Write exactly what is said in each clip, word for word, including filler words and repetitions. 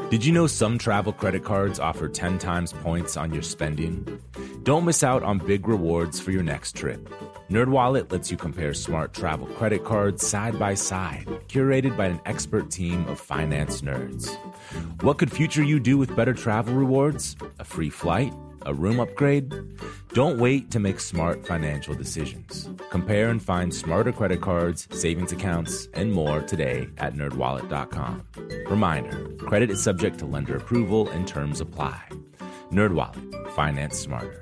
Did you know some travel credit cards offer ten times points on your spending? Don't miss out on big rewards for your next trip. NerdWallet lets you compare smart travel credit cards side by side, curated by an expert team of finance nerds. What could future you do with better travel rewards? A free flight? A room upgrade? Don't wait to make smart financial decisions. Compare and find smarter credit cards, savings accounts, and more today at nerd wallet dot com. Reminder, credit is subject to lender approval and terms apply. NerdWallet, finance smarter.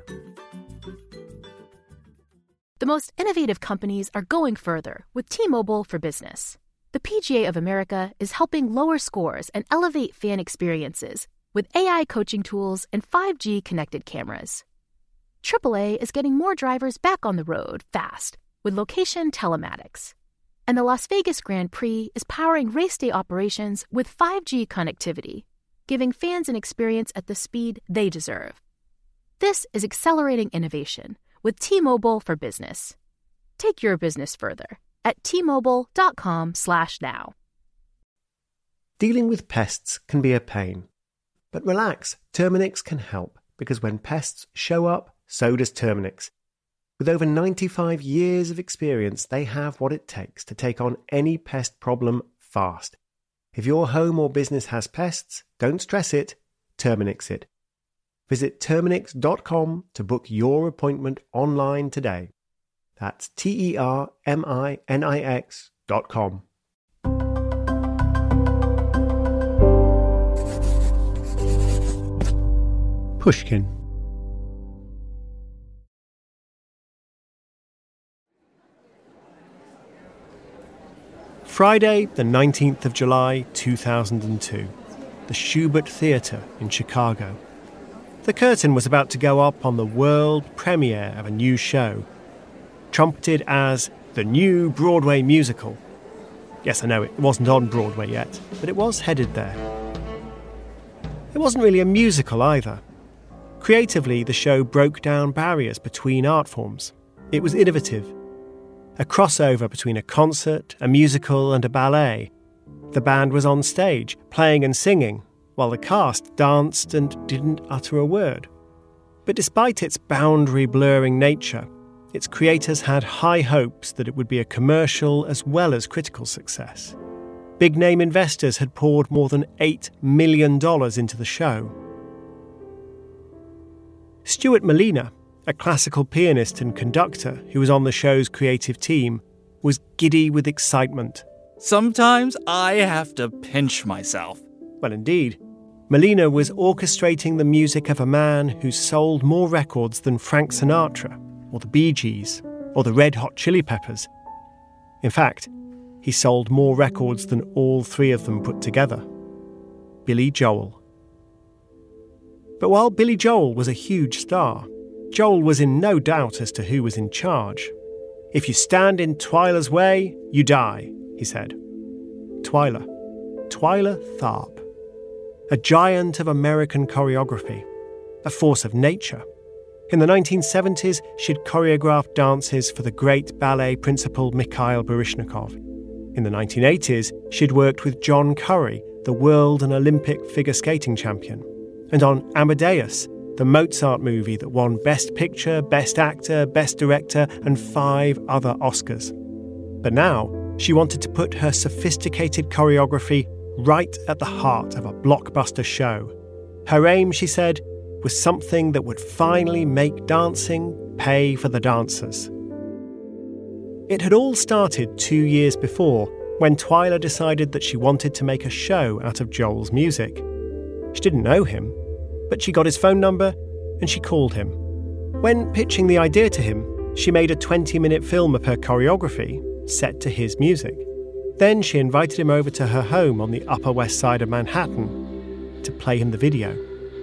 The most innovative companies are going further with T-Mobile for Business. The P G A of America is helping lower scores and elevate fan experiences with A I coaching tools and five G connected cameras. triple A is getting more drivers back on the road fast with location telematics. And the Las Vegas Grand Prix is powering race day operations with five G connectivity, giving fans an experience at the speed they deserve. This is accelerating innovation with T-Mobile for Business. Take your business further at T Mobile dot com slash now. Dealing with pests can be a pain. But relax, Terminix can help, because when pests show up, so does Terminix. With over ninety-five years of experience, they have what it takes to take on any pest problem fast. If your home or business has pests, don't stress it, Terminix it. Visit Terminix dot com to book your appointment online today. That's T E R M I N I X dot com. Pushkin. Friday, the nineteenth of July, two thousand two. The Shubert Theatre in Chicago. The curtain was about to go up on the world premiere of a new show, trumpeted as the new Broadway musical. Yes, I know it wasn't on Broadway yet, but it was headed there. It wasn't really a musical either. Creatively, the show broke down barriers between art forms. It was innovative. A crossover between a concert, a musical, and a ballet. The band was on stage, playing and singing, while the cast danced and didn't utter a word. But despite its boundary-blurring nature, its creators had high hopes that it would be a commercial as well as critical success. Big-name investors had poured more than eight million dollars into the show. Stuart Malina, a classical pianist and conductor who was on the show's creative team, was giddy with excitement. Sometimes I have to pinch myself. Well, indeed. Malina was orchestrating the music of a man who sold more records than Frank Sinatra, or the Bee Gees, or the Red Hot Chili Peppers. In fact, he sold more records than all three of them put together. Billy Joel. But while Billy Joel was a huge star, Joel was in no doubt as to who was in charge. "If you stand in Twyla's way, you die," he said. Twyla. Twyla Tharp. A giant of American choreography. A force of nature. In the nineteen seventies, she'd choreographed dances for the great ballet principal Mikhail Baryshnikov. In the nineteen eighties, she'd worked with John Curry, the world and Olympic figure skating champion. And on Amadeus, the Mozart movie that won Best Picture, Best Actor, Best Director, and five other Oscars. But now, she wanted to put her sophisticated choreography right at the heart of a blockbuster show. Her aim, she said, was something that would finally make dancing pay for the dancers. It had all started two years before, when Twyla decided that she wanted to make a show out of Joel's music. She didn't know him, but she got his phone number and she called him. When pitching the idea to him, she made a twenty-minute film of her choreography set to his music. Then she invited him over to her home on the Upper West Side of Manhattan to play him the video.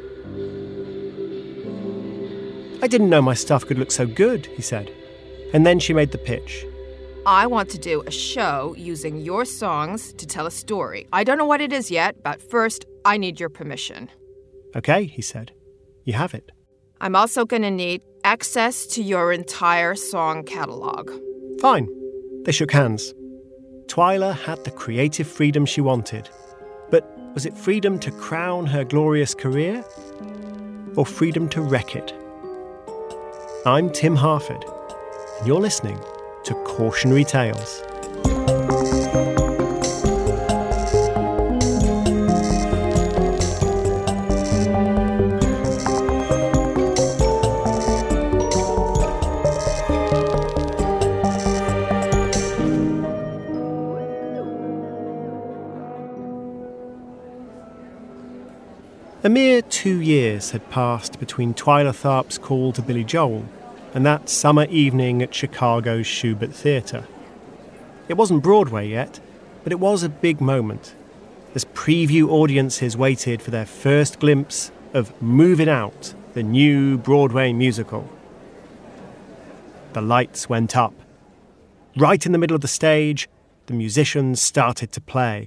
"I didn't know my stuff could look so good," he said. And then she made the pitch. "I want to do a show using your songs to tell a story. I don't know what it is yet, but first, I need your permission." "Okay," he said. "You have it." "I'm also going to need access to your entire song catalog." Fine. They shook hands. Twyla had the creative freedom she wanted. But Was it freedom to crown her glorious career? Or freedom to wreck it? I'm Tim Harford, and you're listening to Cautionary Tales. A mere two years had passed between Twyla Tharp's call to Billy Joel and that summer evening at Chicago's Shubert Theatre. It wasn't Broadway yet, but it was a big moment, as preview audiences waited for their first glimpse of Movin' Out, the new Broadway musical. The lights went up. Right in the middle of the stage, the musicians started to play.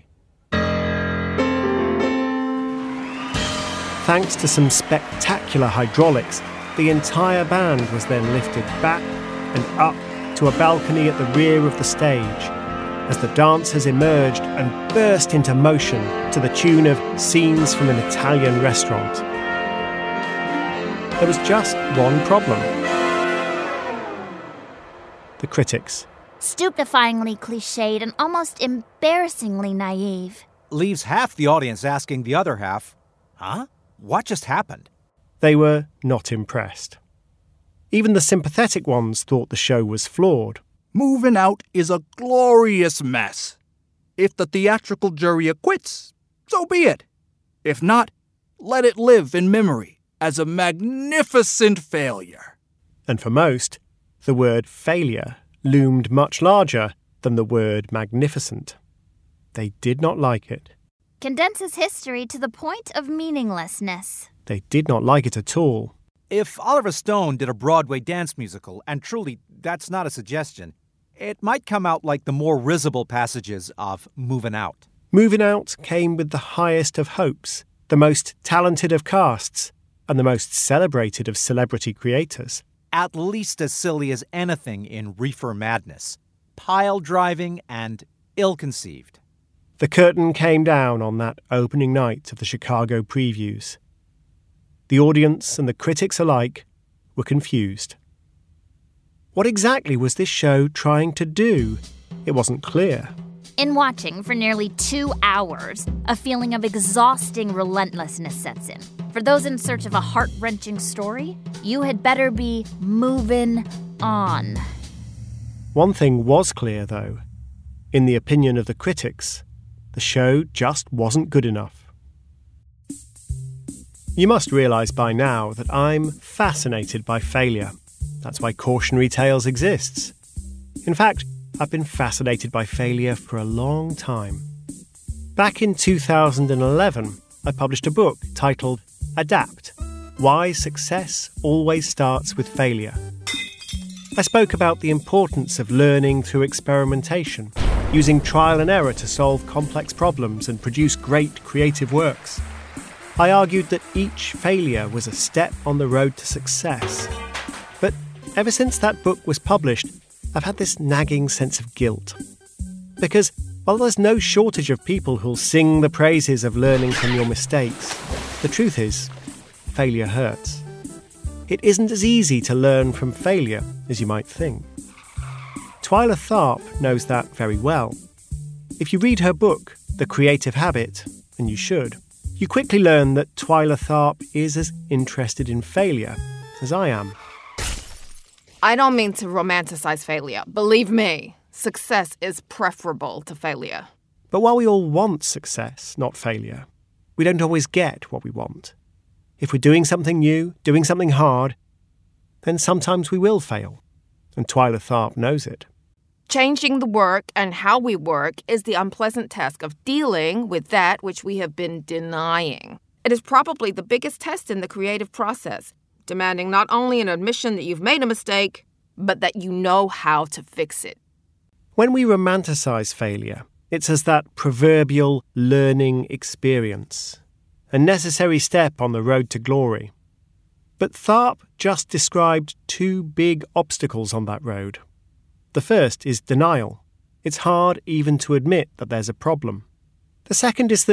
Thanks to some spectacular hydraulics, the entire band was then lifted back and up to a balcony at the rear of the stage as the dancers emerged and burst into motion to the tune of Scenes from an Italian Restaurant. There was just one problem. The critics. Stupefyingly cliched and almost embarrassingly naive. Leaves half the audience asking the other half, huh? What just happened? They were not impressed. Even the sympathetic ones thought the show was flawed. Movin' Out is a glorious mess. If the theatrical jury acquits, so be it. If not, let it live in memory as a magnificent failure. And for most, the word failure loomed much larger than the word magnificent. They did not like it. Condenses history to the point of meaninglessness. They did not like it at all. If Oliver Stone did a Broadway dance musical, and truly that's not a suggestion, it might come out like the more risible passages of Movin' Out. Movin' Out came with the highest of hopes, the most talented of casts, and the most celebrated of celebrity creators. At least as silly as anything in Reefer Madness. Pile driving and ill-conceived. The curtain came down on that opening night of the Chicago previews. The audience and the critics alike were confused. What exactly was this show trying to do? It wasn't clear. In watching for nearly two hours, a feeling of exhausting relentlessness sets in. For those in search of a heart-wrenching story, you had better be moving on. One thing was clear, though. In the opinion of the critics, the show just wasn't good enough. You must realise by now that I'm fascinated by failure. That's why Cautionary Tales exists. In fact, I've been fascinated by failure for a long time. Back in two thousand eleven, I published a book titled Adapt: Why Success Always Starts with Failure. I spoke about the importance of learning through experimentation, using trial and error to solve complex problems and produce great creative works. I argued that each failure was a step on the road to success. But ever since that book was published, I've had this nagging sense of guilt. Because while there's no shortage of people who'll sing the praises of learning from your mistakes, the truth is, failure hurts. It isn't as easy to learn from failure as you might think. Twyla Tharp knows that very well. If you read her book, The Creative Habit, and you should, you quickly learn that Twyla Tharp is as interested in failure as I am. I don't mean to romanticize failure. Believe me, success is preferable to failure. But while we all want success, not failure, we don't always get what we want. If we're doing something new, doing something hard, then sometimes we will fail. And Twyla Tharp knows it. Changing the work and how we work is the unpleasant task of dealing with that which we have been denying. It is probably the biggest test in the creative process, demanding not only an admission that you've made a mistake, but that you know how to fix it. When we romanticize failure, it's as that proverbial learning experience, a necessary step on the road to glory. But Tharp just described two big obstacles on that road. The first is denial. It's hard even to admit that there's a problem. The second is that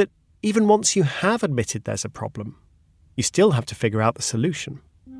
even once you have admitted there's a problem, you still have to figure out the solution.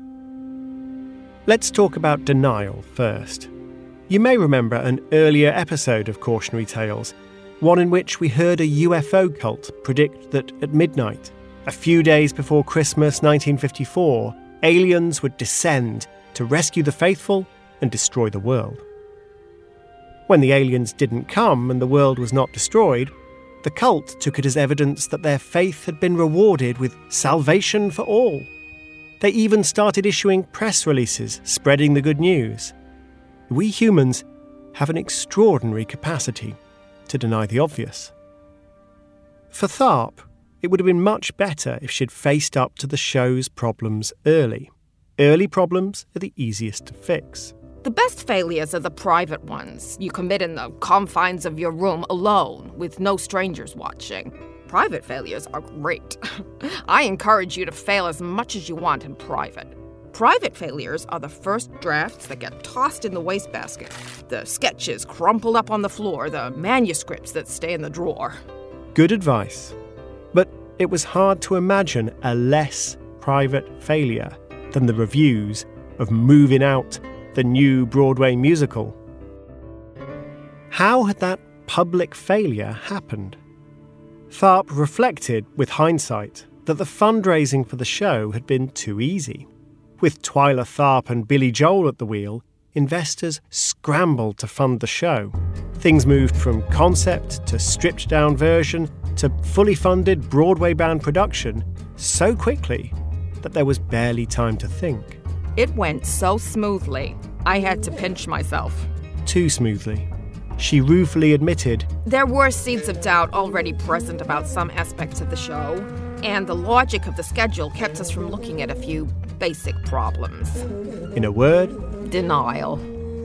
Let's talk about denial first. You may remember an earlier episode of Cautionary Tales, one in which we heard a U F O cult predict that at midnight, a few days before Christmas nineteen fifty-four, aliens would descend to rescue the faithful and destroy the world. When the aliens didn't come and the world was not destroyed, the cult took it as evidence that their faith had been rewarded with salvation for all. They even started issuing press releases spreading the good news. We humans have an extraordinary capacity to deny the obvious. For Tharp, it would have been much better if she'd faced up to the show's problems early. Early problems are the easiest to fix. The best failures are the private ones you commit in the confines of your room alone, with no strangers watching. Private failures are great. I encourage you to fail as much as you want in private. Private failures are the first drafts that get tossed in the wastebasket, the sketches crumpled up on the floor, the manuscripts that stay in the drawer. Good advice. But it was hard to imagine a less private failure than the reviews of Moving Out, the new Broadway musical. How had that public failure happened? Tharp reflected, with hindsight, that the fundraising for the show had been too easy. With Twyla Tharp and Billy Joel at the wheel, investors scrambled to fund the show. Things moved from concept to stripped-down version to fully funded Broadway-bound production so quickly that there was barely time to think. It went so smoothly, I had to pinch myself. Too smoothly. She ruefully admitted, there were seeds of doubt already present about some aspects of the show, and the logic of the schedule kept us from looking at a few basic problems. In a word, denial.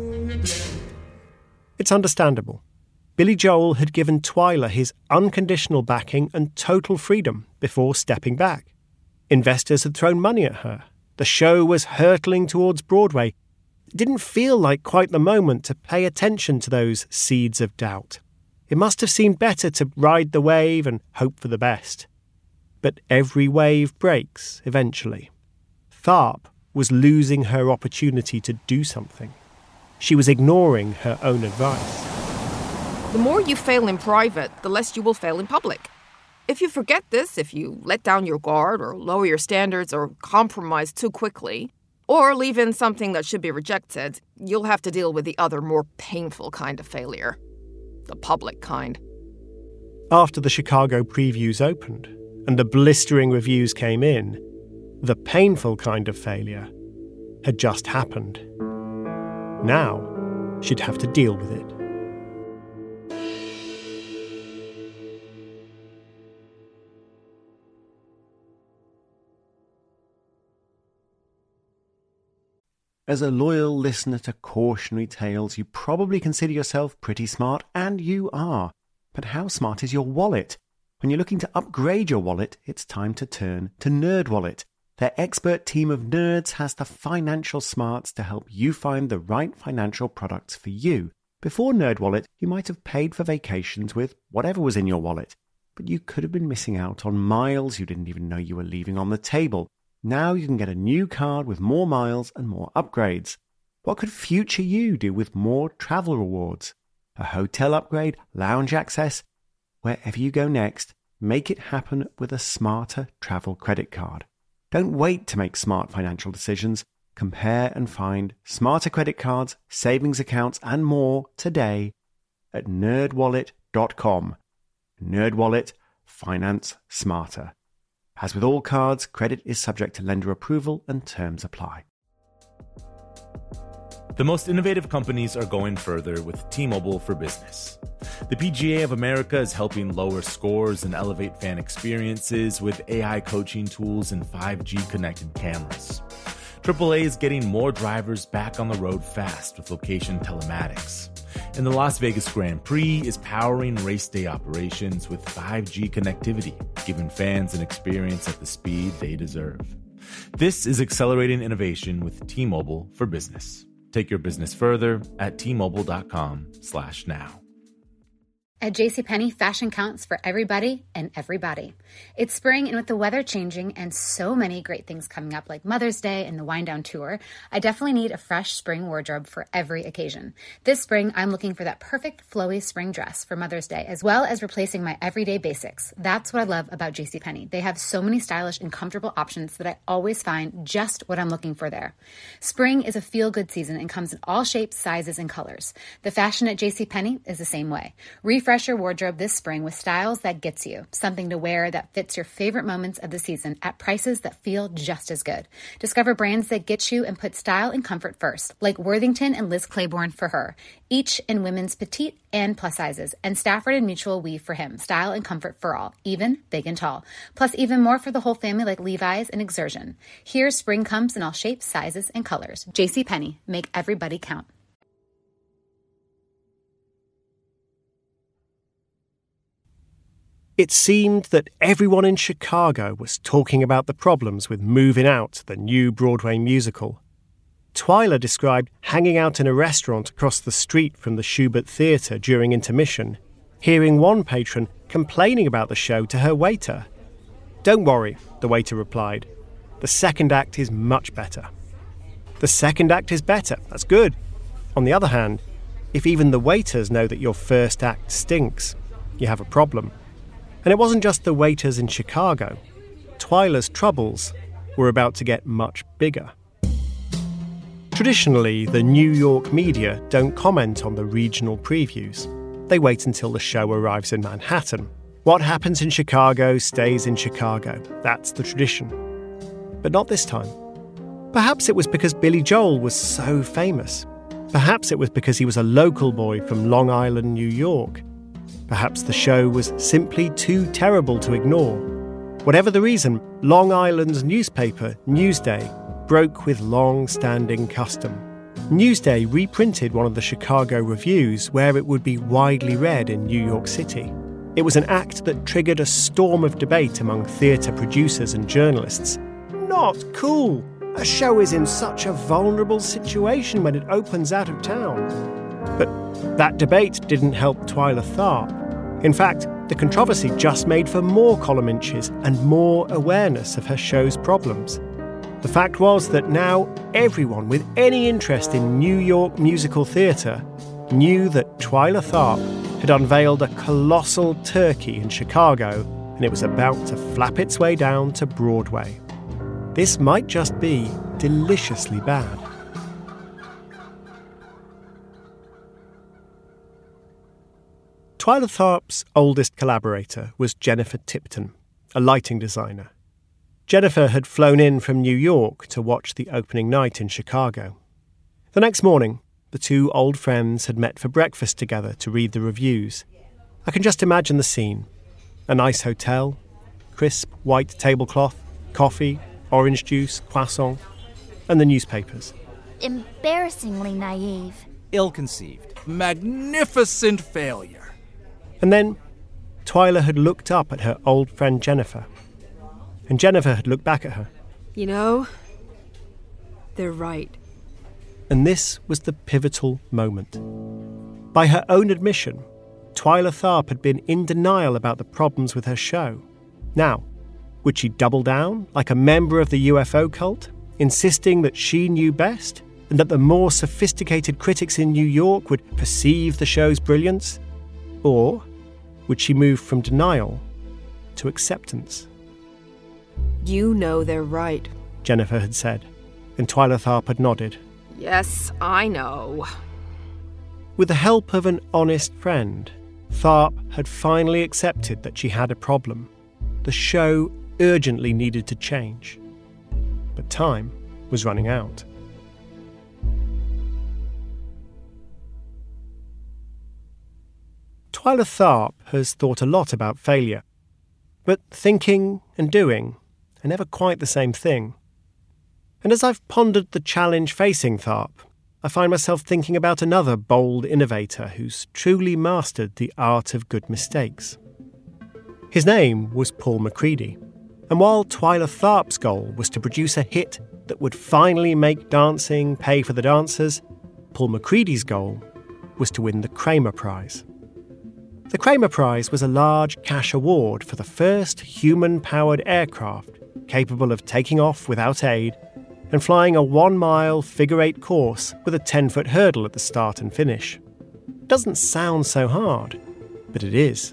It's understandable. Billy Joel had given Twyla his unconditional backing and total freedom before stepping back. Investors had thrown money at her. The show was hurtling towards Broadway. It didn't feel like quite the moment to pay attention to those seeds of doubt. It must have seemed better to ride the wave and hope for the best. But every wave breaks eventually. Tharp was losing her opportunity to do something. She was ignoring her own advice. The more you fail in private, the less you will fail in public. If you forget this, if you let down your guard or lower your standards or compromise too quickly, or leave in something that should be rejected, you'll have to deal with the other, more painful kind of failure. The public kind. After the Chicago previews opened and the blistering reviews came in, the painful kind of failure had just happened. Now, she'd have to deal with it. As a loyal listener to Cautionary Tales, you probably consider yourself pretty smart, and you are. But how smart is your wallet? When you're looking to upgrade your wallet, it's time to turn to NerdWallet. Their expert team of nerds has the financial smarts to help you find the right financial products for you. Before NerdWallet, you might have paid for vacations with whatever was in your wallet, but you could have been missing out on miles you didn't even know you were leaving on the table. Now you can get a new card with more miles and more upgrades. What could future you do with more travel rewards? A hotel upgrade, lounge access? Wherever you go next, make it happen with a smarter travel credit card. Don't wait to make smart financial decisions. Compare and find smarter credit cards, savings accounts, and more today at nerd wallet dot com. NerdWallet. Finance smarter. As with all cards, credit is subject to lender approval and terms apply. The most innovative companies are going further with T-Mobile for Business. The P G A of America is helping lower scores and elevate fan experiences with A I coaching tools and five G connected cameras. triple A is getting more drivers back on the road fast with location telematics. And the Las Vegas Grand Prix is powering race day operations with five G connectivity, giving fans an experience at the speed they deserve. This is accelerating innovation with T-Mobile for Business. Take your business further at T Mobile dot com slash now. At JCPenney, fashion counts for everybody and everybody. It's spring, and with the weather changing and so many great things coming up like Mother's Day and the Wind Down Tour, I definitely need a fresh spring wardrobe for every occasion. This spring, I'm looking for that perfect flowy spring dress for Mother's Day, as well as replacing my everyday basics. That's what I love about JCPenney. They have so many stylish and comfortable options that I always find just what I'm looking for there. Spring is a feel-good season and comes in all shapes, sizes, and colors. The fashion at JCPenney is the same way. Refresh your wardrobe this spring with styles that gets you, something to wear that fits your favorite moments of the season at prices that feel just as good. Discover brands that get you and put style and comfort first, like Worthington and Liz Claiborne for her, each in women's petite and plus sizes, and Stafford and Mutual Weave for him, style and comfort for all, even big and tall. Plus even more for the whole family like Levi's and Exertion. Here, spring comes in all shapes, sizes, and colors. JCPenney, make everybody count. It seemed that everyone in Chicago was talking about the problems with moving out, the new Broadway musical. Twyla described hanging out in a restaurant across the street from the Shubert Theatre during intermission, hearing one patron complaining about the show to her waiter. "Don't worry," the waiter replied. "The second act is much better." The second act is better, that's good. On the other hand, if even the waiters know that your first act stinks, you have a problem. And it wasn't just the waiters in Chicago. Twyla's troubles were about to get much bigger. Traditionally, the New York media don't comment on the regional previews. They wait until the show arrives in Manhattan. What happens in Chicago stays in Chicago. That's the tradition. But not this time. Perhaps it was because Billy Joel was so famous. Perhaps it was because he was a local boy from Long Island, New York. Perhaps the show was simply too terrible to ignore. Whatever the reason, Long Island's newspaper, Newsday, broke with long-standing custom. Newsday reprinted one of the Chicago reviews where it would be widely read in New York City. It was an act that triggered a storm of debate among theatre producers and journalists. Not cool! A show is in such a vulnerable situation when it opens out of town. But that debate didn't help Twyla Tharp. In fact, the controversy just made for more column inches and more awareness of her show's problems. The fact was that now everyone with any interest in New York musical theatre knew that Twyla Tharp had unveiled a colossal turkey in Chicago, and it was about to flap its way down to Broadway. This might just be deliciously bad. Twyla Tharp's oldest collaborator was Jennifer Tipton, a lighting designer. Jennifer had flown in from New York to watch the opening night in Chicago. The next morning, the two old friends had met for breakfast together to read the reviews. I can just imagine the scene. A nice hotel, crisp white tablecloth, coffee, orange juice, croissant, and the newspapers. Embarrassingly naive. Ill-conceived. Magnificent failure. And then Twyla had looked up at her old friend Jennifer. And Jennifer had looked back at her. You know, they're right. And this was the pivotal moment. By her own admission, Twyla Tharp had been in denial about the problems with her show. Now, would she double down like a member of the U F O cult, insisting that she knew best and that the more sophisticated critics in New York would perceive the show's brilliance? Or would she move from denial to acceptance? You know they're right, Jennifer had said, and Twyla Tharp had nodded. Yes, I know. With the help of an honest friend, Tharp had finally accepted that she had a problem. The show urgently needed to change. But time was running out. Twyla Tharp has thought a lot about failure. But thinking and doing are never quite the same thing. And as I've pondered the challenge facing Tharp, I find myself thinking about another bold innovator who's truly mastered the art of good mistakes. His name was Paul McCready. And while Twyla Tharp's goal was to produce a hit that would finally make dancing pay for the dancers, Paul McCready's goal was to win the Kramer Prize. The Kramer Prize was a large cash award for the first human-powered aircraft capable of taking off without aid and flying a one-mile figure-eight course with a ten-foot hurdle at the start and finish. Doesn't sound so hard, but it is.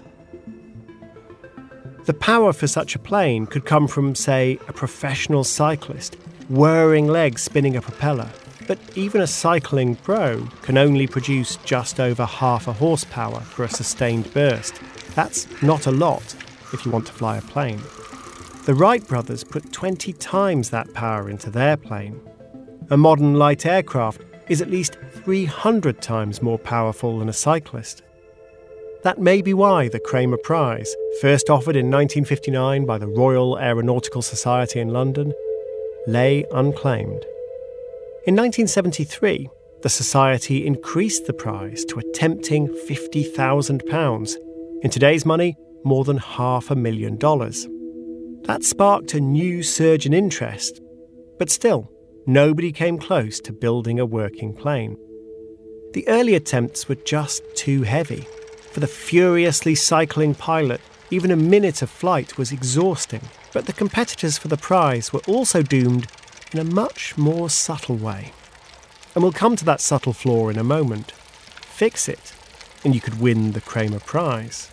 The power for such a plane could come from, say, a professional cyclist, whirring legs spinning a propeller. But even a cycling pro can only produce just over half a horsepower for a sustained burst. That's not a lot if you want to fly a plane. The Wright brothers put twenty times that power into their plane. A modern light aircraft is at least three hundred times more powerful than a cyclist. That may be why the Kramer Prize, first offered in nineteen fifty-nine by the Royal Aeronautical Society in London, lay unclaimed. In nineteen seventy-three, the Society increased the prize to a tempting fifty thousand pounds. In today's money, more than half a million dollars. That sparked a new surge in interest, but still, nobody came close to building a working plane. The early attempts were just too heavy. For the furiously cycling pilot, even a minute of flight was exhausting. But the competitors for the prize were also doomed in a much more subtle way. And we'll come to that subtle flaw in a moment. Fix it, and you could win the Kramer Prize.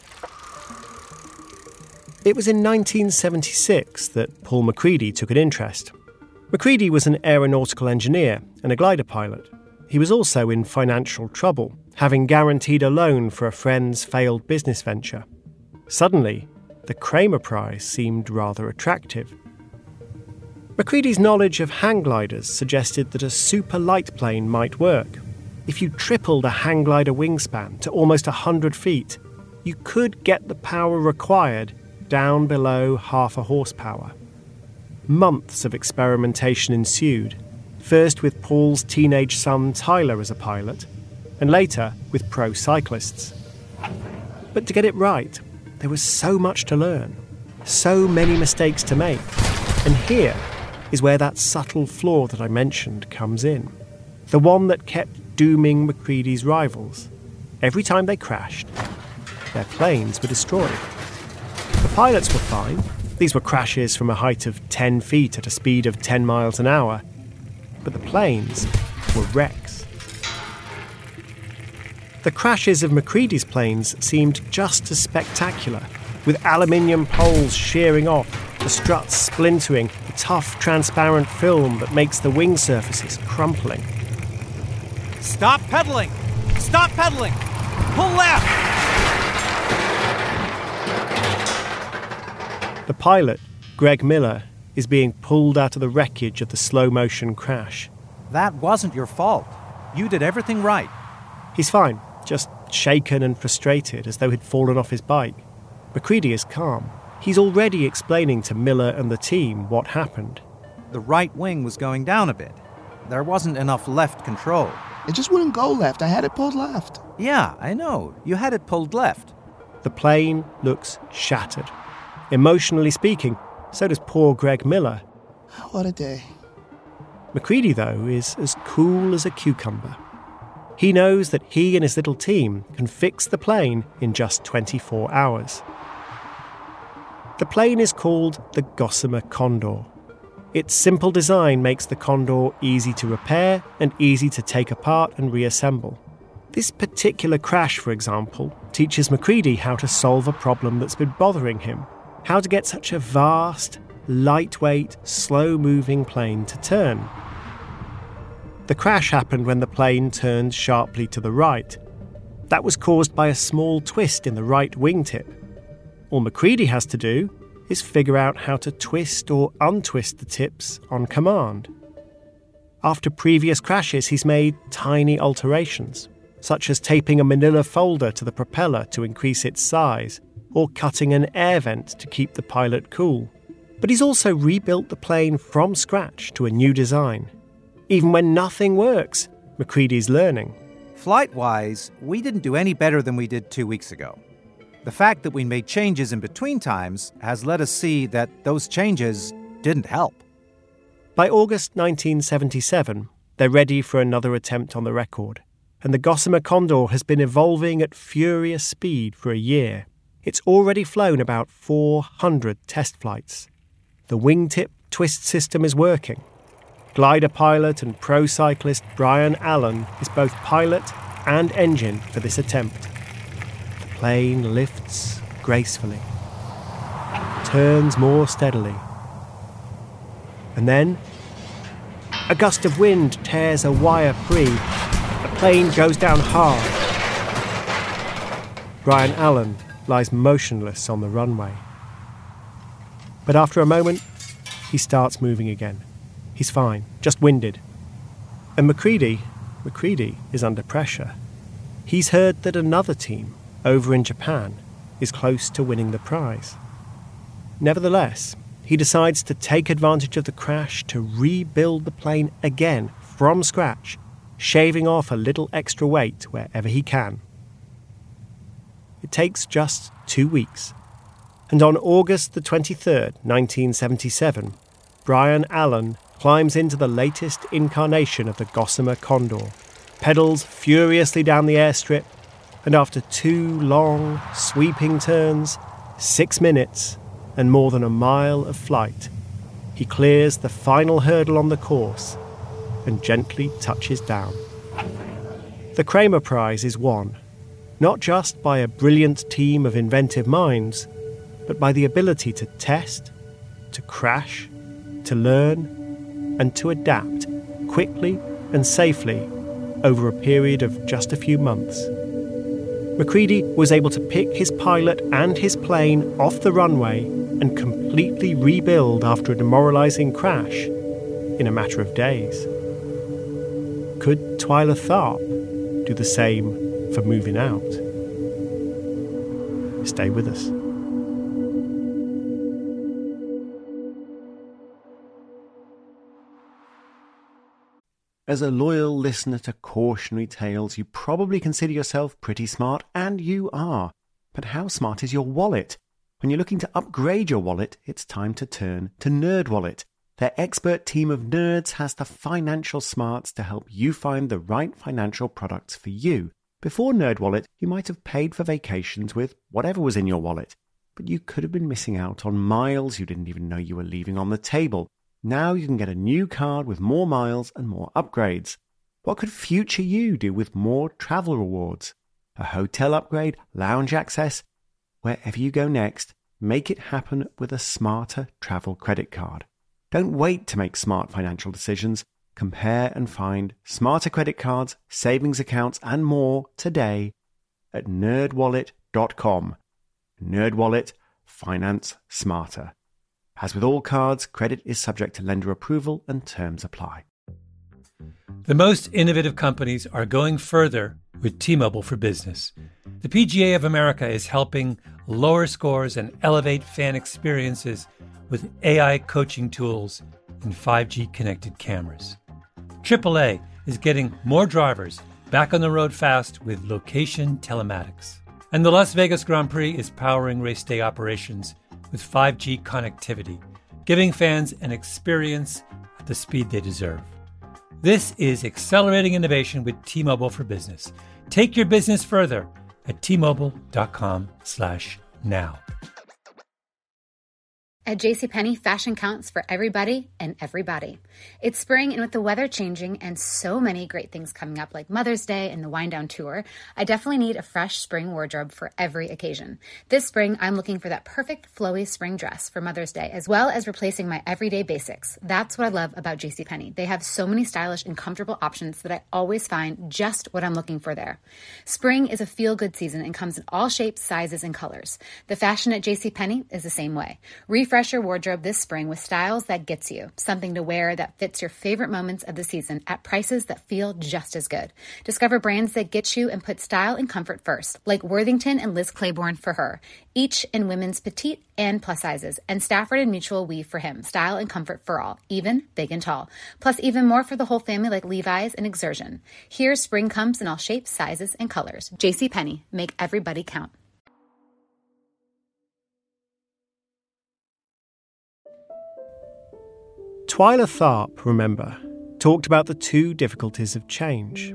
It was in nineteen seventy-six that Paul Macready took an interest. Macready was an aeronautical engineer and a glider pilot. He was also in financial trouble, having guaranteed a loan for a friend's failed business venture. Suddenly, the Kramer Prize seemed rather attractive. Macready's knowledge of hang gliders suggested that a super light plane might work. If you tripled a hang glider wingspan to almost one hundred feet, you could get the power required down below half a horsepower. Months of experimentation ensued, first with Paul's teenage son Tyler as a pilot, and later with pro cyclists. But to get it right, there was so much to learn, so many mistakes to make, and here is where that subtle flaw that I mentioned comes in. The one that kept dooming Macready's rivals. Every time they crashed, their planes were destroyed. The pilots were fine. These were crashes from a height of ten feet at a speed of ten miles an hour. But the planes were wrecks. The crashes of Macready's planes seemed just as spectacular, with aluminium poles shearing off, the struts splintering, the tough, transparent film that makes the wing surfaces crumpling. Stop pedaling! Stop pedaling! Pull left! The pilot, Greg Miller, is being pulled out of the wreckage of the slow-motion crash. That wasn't your fault. You did everything right. He's fine, just shaken and frustrated as though he'd fallen off his bike. Macready is calm. He's already explaining to Miller and the team what happened. The right wing was going down a bit. There wasn't enough left control. It just wouldn't go left. I had it pulled left. Yeah, I know. You had it pulled left. The plane looks shattered. Emotionally speaking, so does poor Greg Miller. What a day. Macready, though, is as cool as a cucumber. He knows that he and his little team can fix the plane in just twenty-four hours. The plane is called the Gossamer Condor. Its simple design makes the Condor easy to repair and easy to take apart and reassemble. This particular crash, for example, teaches Macready how to solve a problem that's been bothering him. How to get such a vast, lightweight, slow-moving plane to turn. The crash happened when the plane turned sharply to the right. That was caused by a small twist in the right wingtip. All Macready has to do is figure out how to twist or untwist the tips on command. After previous crashes, he's made tiny alterations, such as taping a manila folder to the propeller to increase its size, or cutting an air vent to keep the pilot cool. But he's also rebuilt the plane from scratch to a new design. Even when nothing works, Macready's learning. Flight-wise, we didn't do any better than we did two weeks ago. The fact that we made changes in between times has let us see that those changes didn't help. By August nineteen seventy-seven, they're ready for another attempt on the record. and the Gossamer Condor has been evolving at furious speed for a year. It's already flown about four hundred test flights. The wingtip twist system is working. Glider pilot and pro cyclist Brian Allen is both pilot and engine for this attempt. The plane lifts gracefully, turns more steadily. And then, a gust of wind tears a wire free. The plane goes down hard. Brian Allen lies motionless on the runway. But after a moment, he starts moving again. He's fine, just winded. And Macready, Macready is under pressure. He's heard that another team, over in Japan, is close to winning the prize. Nevertheless, he decides to take advantage of the crash to rebuild the plane again from scratch, shaving off a little extra weight wherever he can. It takes just two weeks, and on August the twenty-third, nineteen seventy-seven, Brian Allen climbs into the latest incarnation of the Gossamer Condor, pedals furiously down the airstrip, and after two long, sweeping turns, six minutes, and more than a mile of flight, he clears the final hurdle on the course and gently touches down. The Kramer Prize is won, not just by a brilliant team of inventive minds, but by the ability to test, to crash, to learn, and to adapt quickly and safely over a period of just a few months. Macready was able to pick his pilot and his plane off the runway and completely rebuild after a demoralizing crash in a matter of days. Could Twyla Tharp do the same for moving out? Stay with us. As a loyal listener to cautionary tales, you probably consider yourself pretty smart, and you are. But how smart is your wallet? When you're looking to upgrade your wallet, it's time to turn to NerdWallet. Their expert team of nerds has the financial smarts to help you find the right financial products for you. Before NerdWallet, you might have paid for vacations with whatever was in your wallet, but you could have been missing out on miles you didn't even know you were leaving on the table. Now you can get a new card with more miles and more upgrades. What could future you do with more travel rewards? A hotel upgrade, lounge access? Wherever you go next, make it happen with a smarter travel credit card. Don't wait to make smart financial decisions. Compare and find smarter credit cards, savings accounts, and more today at nerd wallet dot com. NerdWallet, finance smarter. As with all cards, credit is subject to lender approval and terms apply. The most innovative companies are going further with T-Mobile for Business. The P G A of America is helping lower scores and elevate fan experiences with A I coaching tools and five G connected cameras. triple A is getting more drivers back on the road fast with location telematics. And the Las Vegas Grand Prix is powering race day operations with five G connectivity, giving fans an experience at the speed they deserve. This is accelerating innovation with T-Mobile for Business. Take your business further at T Mobile dot com slash now. At JCPenney, fashion counts for everybody and everybody. It's spring, and with the weather changing and so many great things coming up like Mother's Day and the Wind Down Tour, I definitely need a fresh spring wardrobe for every occasion. This spring, I'm looking for that perfect flowy spring dress for Mother's Day, as well as replacing my everyday basics. That's what I love about JCPenney. They have so many stylish and comfortable options that I always find just what I'm looking for there. Spring is a feel-good season and comes in all shapes, sizes, and colors. The fashion at JCPenney is the same way. Refresh your wardrobe this spring with styles that gets you, something to wear that fits your favorite moments of the season at prices that feel just as good. Discover brands that get you and put style and comfort first, like Worthington and Liz Claiborne for her, each in women's petite and plus sizes, and Stafford and Mutual weave for him, style and comfort for all, even big and tall. Plus even more for the whole family like Levi's and Exertion. Here, spring comes in all shapes, sizes, and colors. JCPenney, make everybody count. Twyla Tharp, remember, talked about the two difficulties of change.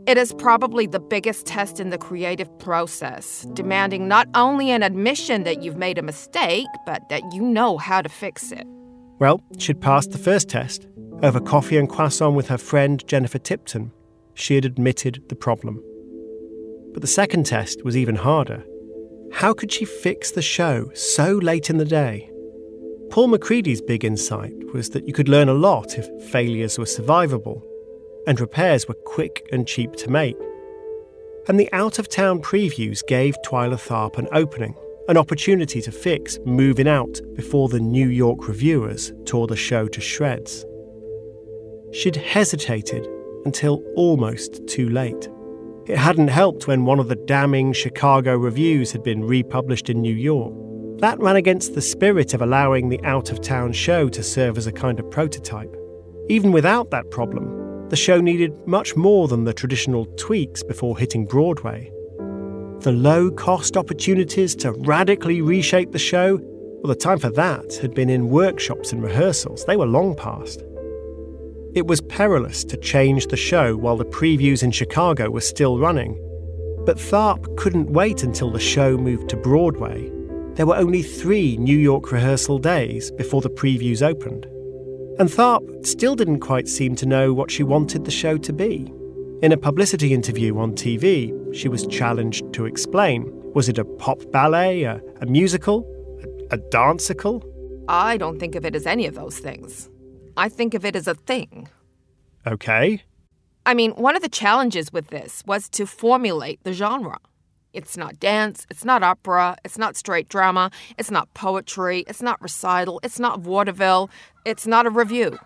It is probably the biggest test in the creative process, demanding not only an admission that you've made a mistake, but that you know how to fix it. Well, she'd passed the first test. Over coffee and croissant with her friend Jennifer Tipton, she had admitted the problem. But the second test was even harder. How could she fix the show so late in the day? Paul Macready's big insight was that you could learn a lot if failures were survivable, and repairs were quick and cheap to make. And the out-of-town previews gave Twyla Tharp an opening, an opportunity to fix Moving Out before the New York reviewers tore the show to shreds. She'd hesitated until almost too late. It hadn't helped when one of the damning Chicago reviews had been republished in New York. That ran against the spirit of allowing the out-of-town show to serve as a kind of prototype. Even without that problem, the show needed much more than the traditional tweaks before hitting Broadway. The low-cost opportunities to radically reshape the show, well, the time for that had been in workshops and rehearsals. They were long past. It was perilous to change the show while the previews in Chicago were still running. But Tharp couldn't wait until the show moved to Broadway. There were only three New York rehearsal days before the previews opened. And Tharp still didn't quite seem to know what she wanted the show to be. In a publicity interview on T V, she was challenged to explain. Was it a pop ballet, a, a musical, a, a dancicle? I don't think of it as any of those things. I think of it as a thing. Okay. I mean, one of the challenges with this was to formulate the genre. It's not dance, it's not opera, it's not straight drama, it's not poetry, it's not recital, it's not vaudeville, it's not a revue.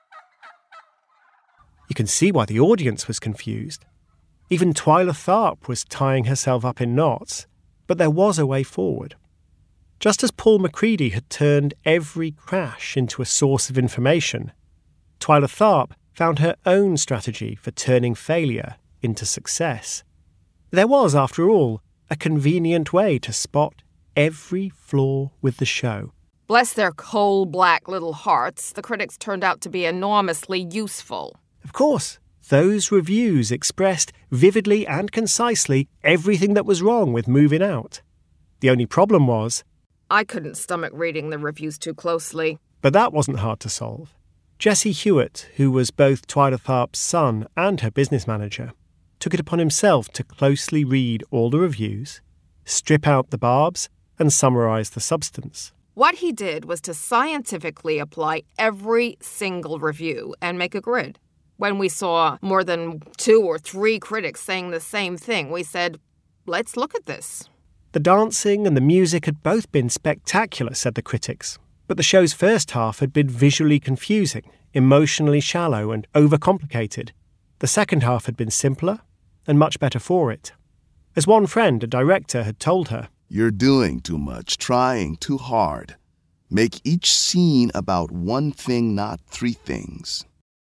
You can see why the audience was confused. Even Twyla Tharp was tying herself up in knots, but there was a way forward. Just as Paul Macready had turned every crash into a source of information, Twyla Tharp found her own strategy for turning failure into success. There was, after all, a convenient way to spot every flaw with the show. Bless their coal-black little hearts, the critics turned out to be enormously useful. Of course, those reviews expressed vividly and concisely everything that was wrong with Moving Out. The only problem was, I couldn't stomach reading the reviews too closely. But that wasn't hard to solve. Jesse Hewitt, who was both Twyla Tharp's son and her business manager, took it upon himself to closely read all the reviews, strip out the barbs, and summarise the substance. What he did was to scientifically apply every single review and make a grid. When we saw more than two or three critics saying the same thing, we said, let's look at this. The dancing and the music had both been spectacular, said the critics, but the show's first half had been visually confusing, emotionally shallow and overcomplicated. The second half had been simpler and much better for it. As one friend, a director, had told her, You're doing too much, trying too hard. Make each scene about one thing, not three things.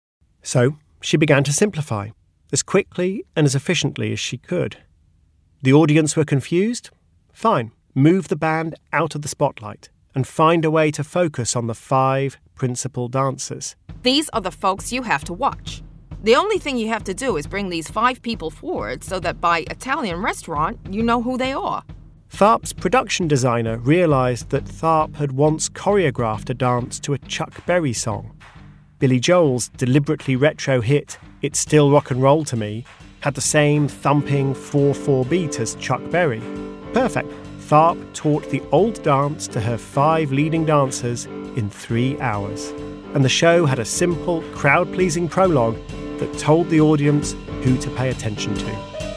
So she began to simplify, as quickly and as efficiently as she could. The audience were confused? Fine, move the band out of the spotlight and find a way to focus on the five principal dancers. These are the folks you have to watch. The only thing you have to do is bring these five people forward so that by Italian restaurant, you know who they are. Tharp's production designer realised that Tharp had once choreographed a dance to a Chuck Berry song. Billy Joel's deliberately retro hit, It's Still Rock and Roll to Me, had the same thumping four four beat as Chuck Berry. Perfect. Tharp taught the old dance to her five leading dancers in three hours. And the show had a simple, crowd-pleasing prologue that told the audience who to pay attention to.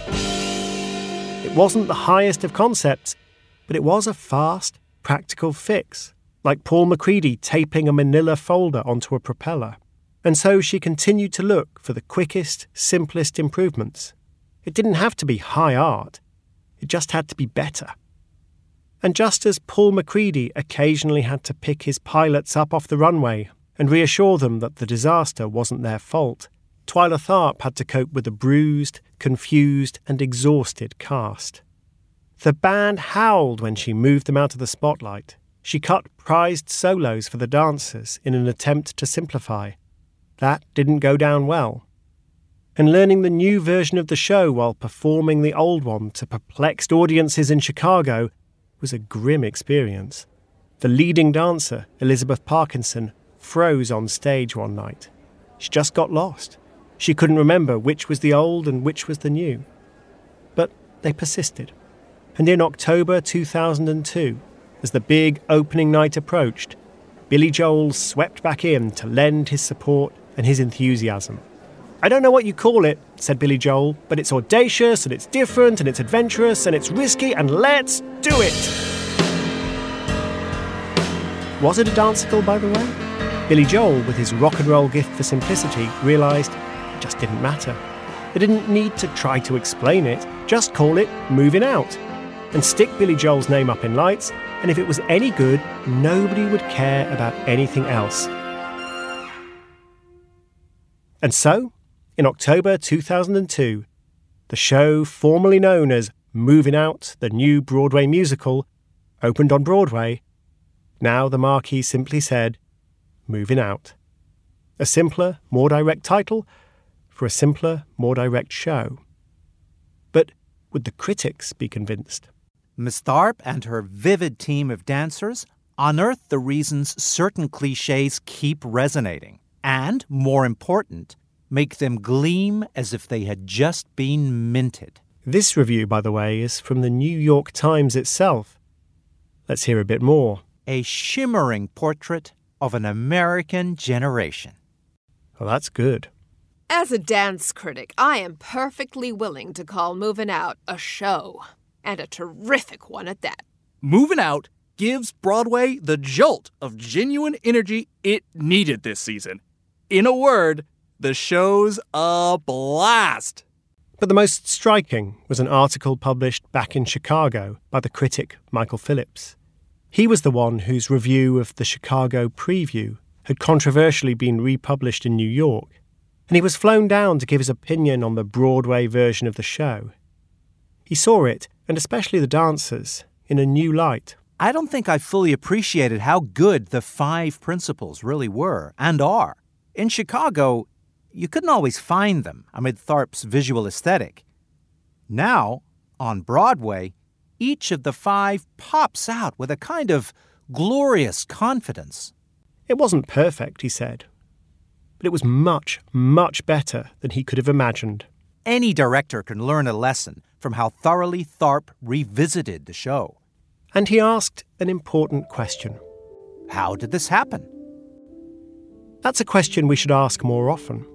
It wasn't the highest of concepts, but it was a fast, practical fix, like Paul Macready taping a manila folder onto a propeller. And so she continued to look for the quickest, simplest improvements. It didn't have to be high art. It just had to be better. And just as Paul Macready occasionally had to pick his pilots up off the runway and reassure them that the disaster wasn't their fault, Twyla Tharp had to cope with a bruised, confused and exhausted cast. The band howled when she moved them out of the spotlight. She cut prized solos for the dancers in an attempt to simplify. That didn't go down well. and learning the new version of the show while performing the old one to perplexed audiences in Chicago was a grim experience. The leading dancer, Elizabeth Parkinson, froze on stage one night. She just got lost. She couldn't remember which was the old and which was the new. But they persisted. And in October two thousand two, as the big opening night approached, Billy Joel swept back in to lend his support and his enthusiasm. "I don't know what you call it," said Billy Joel, "but it's audacious and it's different and it's adventurous and it's risky and let's do it!" Was it a danceicle, by the way? Billy Joel, with his rock and roll gift for simplicity, realised it just didn't matter. They didn't need to try to explain it, just call it Moving Out. And stick Billy Joel's name up in lights, and if it was any good, nobody would care about anything else. And so, in October two thousand two, the show formerly known as Moving Out, the new Broadway musical, opened on Broadway. Now the marquee simply said, Moving Out. A simpler, more direct title for a simpler, more direct show. But would the critics be convinced? Miss Tharp and her vivid team of dancers unearth the reasons certain cliches keep resonating, and, more important, make them gleam as if they had just been minted. This review, by the way, is from the New York Times itself. Let's hear a bit more. A shimmering portrait of an American generation. Well, that's good. As a dance critic, I am perfectly willing to call Moving Out a show, and a terrific one at that. Moving Out gives Broadway the jolt of genuine energy it needed this season. In a word, the show's a blast. But the most striking was an article published back in Chicago by the critic Michael Phillips. He was the one whose review of the Chicago preview had controversially been republished in New York, and he was flown down to give his opinion on the Broadway version of the show. He saw it, and especially the dancers, in a new light. I don't think I fully appreciated how good the five principals really were and are. In Chicago, you couldn't always find them amid Tharp's visual aesthetic. Now, on Broadway, each of the five pops out with a kind of glorious confidence. It wasn't perfect, he said, but it was much, much better than he could have imagined. Any director can learn a lesson from how thoroughly Tharp revisited the show. And he asked an important question. How did this happen? That's a question we should ask more often.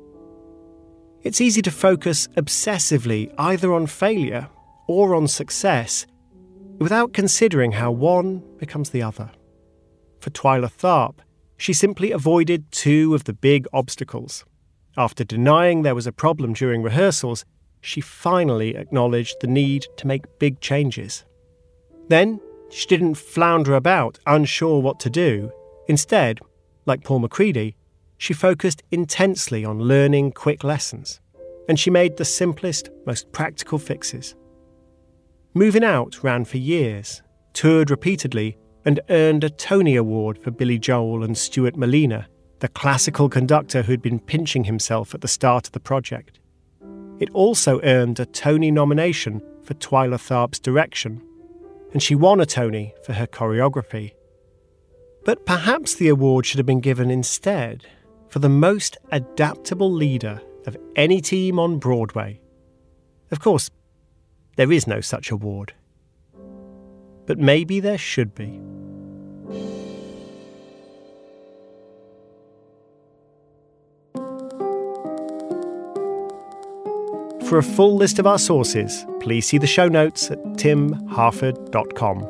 It's easy to focus obsessively either on failure or on success without considering how one becomes the other. For Twyla Tharp, she simply avoided two of the big obstacles. After denying there was a problem during rehearsals, she finally acknowledged the need to make big changes. Then, she didn't flounder about, unsure what to do. Instead, like Paul McCready, she focused intensely on learning quick lessons, and she made the simplest, most practical fixes. Moving Out ran for years, toured repeatedly, and earned a Tony Award for Billy Joel and Stuart Malina, the classical conductor who'd been pinching himself at the start of the project. It also earned a Tony nomination for Twyla Tharp's direction, and she won a Tony for her choreography. But perhaps the award should have been given instead for the most adaptable leader of any team on Broadway. Of course, there is no such award. But maybe there should be. For a full list of our sources, please see the show notes at tim harford dot com.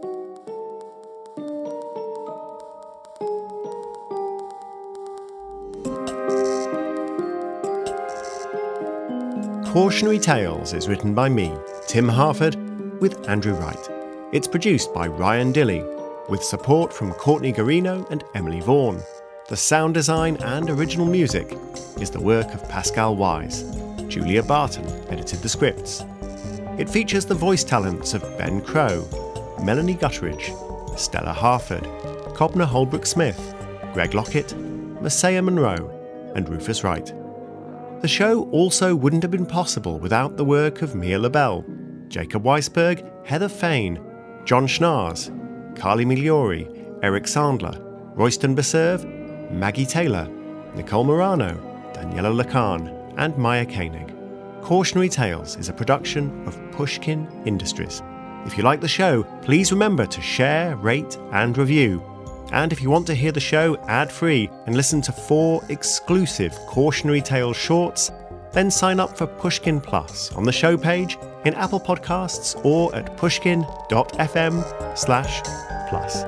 Cautionary Tales is written by me, Tim Harford, with Andrew Wright. It's produced by Ryan Dilley, with support from Courtney Garino and Emily Vaughan. The sound design and original music is the work of Pascal Wise. Julia Barton edited the scripts. It features the voice talents of Ben Crow, Melanie Gutteridge, Stella Harford, Cobner Holbrook Smith, Greg Lockett, Masaya Monroe, and Rufus Wright. The show also wouldn't have been possible without the work of Mia LaBelle, Jacob Weisberg, Heather Fain, John Schnars, Carly Migliori, Eric Sandler, Royston Beserve, Maggie Taylor, Nicole Morano, Daniela Lacan, and Maya Koenig. Cautionary Tales is a production of Pushkin Industries. If you like the show, please remember to share, rate, and review. And if you want to hear the show ad-free and listen to four exclusive Cautionary Tales shorts, then sign up for Pushkin Plus on the show page in Apple Podcasts or at pushkin.fm slash plus.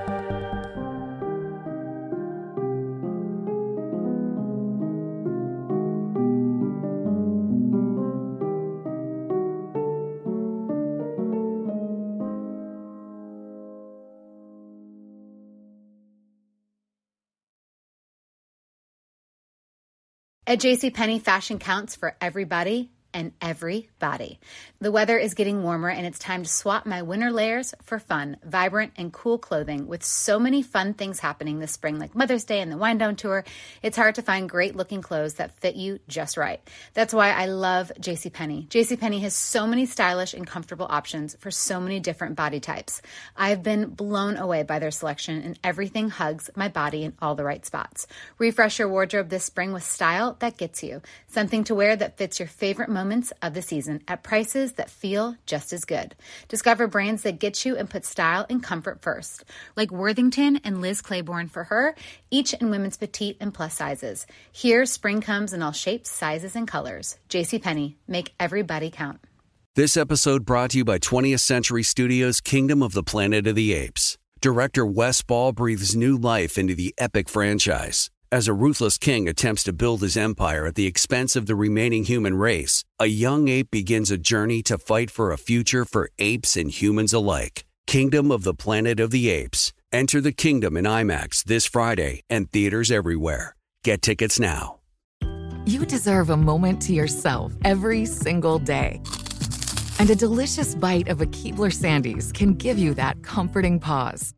At JCPenney, fashion counts for everybody and everybody. The weather is getting warmer and it's time to swap my winter layers for fun, vibrant, and cool clothing. With so many fun things happening this spring, like Mother's Day and the Wind Down Tour, it's hard to find great looking clothes that fit you just right. That's why I love JCPenney. JCPenney has so many stylish and comfortable options for so many different body types. I've been blown away by their selection, and everything hugs my body in all the right spots. Refresh your wardrobe this spring with style that gets you. Something to wear that fits your favorite moments of the season at prices that feel just as good. Discover brands that get you and put style and comfort first, like Worthington and Liz Claiborne for her, each in women's petite and plus sizes. Here, spring comes in all shapes, sizes, and colors. JCPenney, make everybody count. This episode brought to you by twentieth Century Studios' Kingdom of the Planet of the Apes. Director Wes Ball breathes new life into the epic franchise. As a ruthless king attempts to build his empire at the expense of the remaining human race, a young ape begins a journey to fight for a future for apes and humans alike. Kingdom of the Planet of the Apes. Enter the kingdom in IMAX this Friday and theaters everywhere. Get tickets now. You deserve a moment to yourself every single day. And a delicious bite of a Keebler Sandies can give you that comforting pause.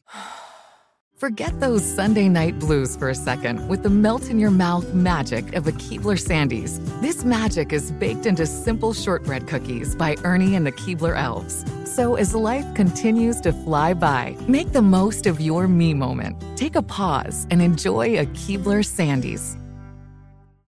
Forget those Sunday night blues for a second with the melt-in-your-mouth magic of a Keebler Sandies. This magic is baked into simple shortbread cookies by Ernie and the Keebler Elves. So as life continues to fly by, make the most of your me moment. Take a pause and enjoy a Keebler Sandies.